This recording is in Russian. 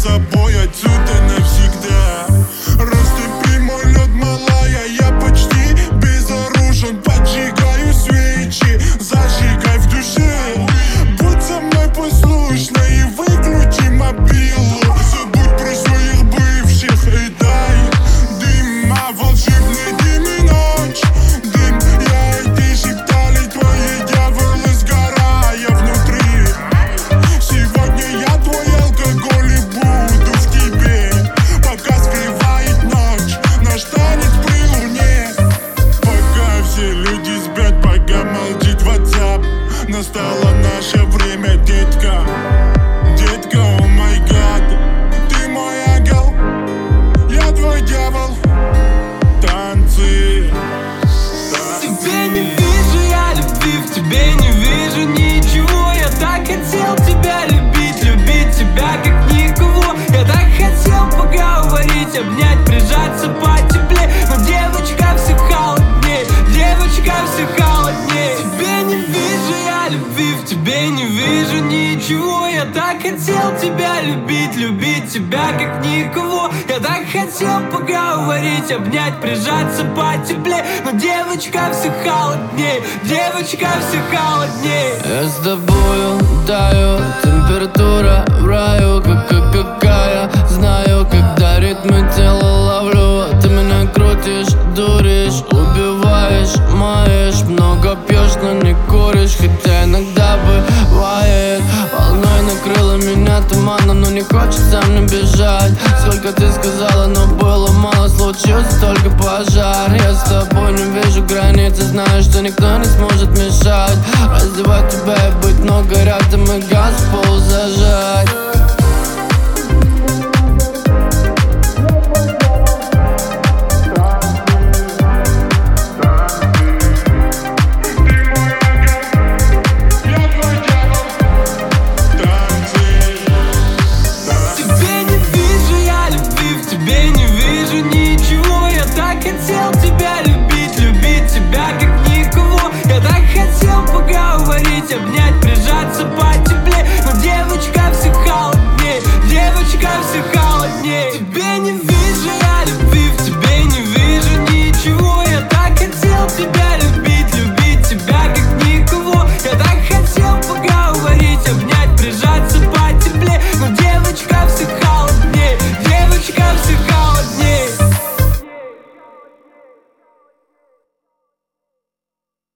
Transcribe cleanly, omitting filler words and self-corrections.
собой отсюда навсегда. Растопи мой лед, малая, я почти безоружен. Поджигаю свечи, зажигай в душе. Будь со мной послушна и выключи мобилу. Забудь про своих бывших и дай дыма, волшебный дым и ночь. Дым, я и ты шептали, твои дьяволы, сгорая внутри. Сегодня я твой алкоголь и буду в тебе, пока скрывает ночь, наш танец при луне. Пока все люди спят, пока молчит WhatsApp, настало наше время, детка. Детка, о май гад, ты мой ангел, я твой дьявол. Танцы, Тебе не вижу я любви, в тебе не вижу ничего. Я так хотел тебя любить, любить тебя как никого. Я так хотел поговорить, обнять, прижаться потеплее. Но девочка все холоднее, девочка все холоднее. Тебе не вижу я любви, в тебе не вижу ничего. Я так хотел тебя любить, любить тебя как никого. Я так хотел поговорить, обнять, прижаться потеплее. Но девочка все холоднее, девочка все холоднее. Я с тобою таю, температура в раю, какая. Знаю, когда ритмы тела ловлю, а ты меня крутишь, дуришь, убиваешь, маешь. Много пьешь, но не куришь, хотя иногда бывает. Волной накрыло меня туманом, но не хочется мне бежать. Сколько ты сказала, но было мало, случился только пожар. Я с тобой не вижу границы, знаю, что никто не сможет мешать. Раздевать тебя и быть много рядом, и газ в пол зажать.